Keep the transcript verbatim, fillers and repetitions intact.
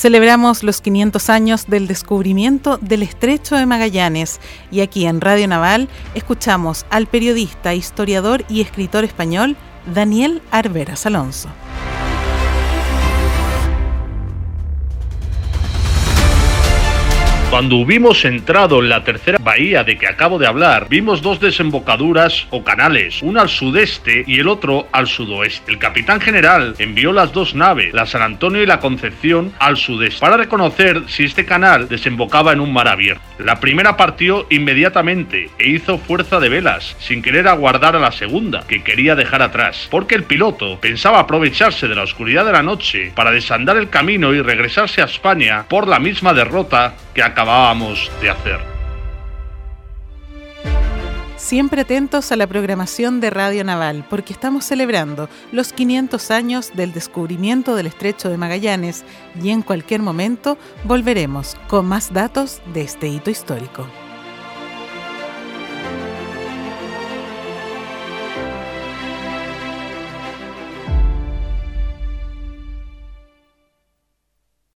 Celebramos los quinientos años del descubrimiento del Estrecho de Magallanes y aquí en Radio Naval escuchamos al periodista, historiador y escritor español Daniel Arberas Alonso. Cuando hubimos entrado en la tercera bahía de que acabo de hablar, vimos dos desembocaduras o canales, una al sudeste y el otro al sudoeste. El capitán general envió las dos naves, la San Antonio y la Concepción, al sudeste, para reconocer si este canal desembocaba en un mar abierto. La primera partió inmediatamente e hizo fuerza de velas, sin querer aguardar a la segunda, que quería dejar atrás, porque el piloto pensaba aprovecharse de la oscuridad de la noche para desandar el camino y regresarse a España por la misma derrota que acabábamos de hacer. Siempre atentos a la programación de Radio Naval, porque estamos celebrando los quinientos años del descubrimiento del Estrecho de Magallanes y en cualquier momento volveremos con más datos de este hito histórico.